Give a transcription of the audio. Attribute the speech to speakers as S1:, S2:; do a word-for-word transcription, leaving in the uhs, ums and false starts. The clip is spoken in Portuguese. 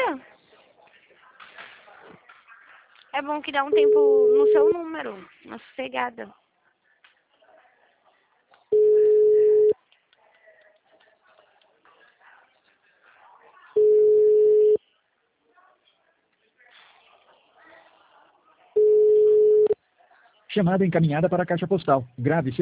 S1: nada. É bom que dá um tempo no seu número, uma sossegada.
S2: Chamada encaminhada para a caixa postal. Grave seu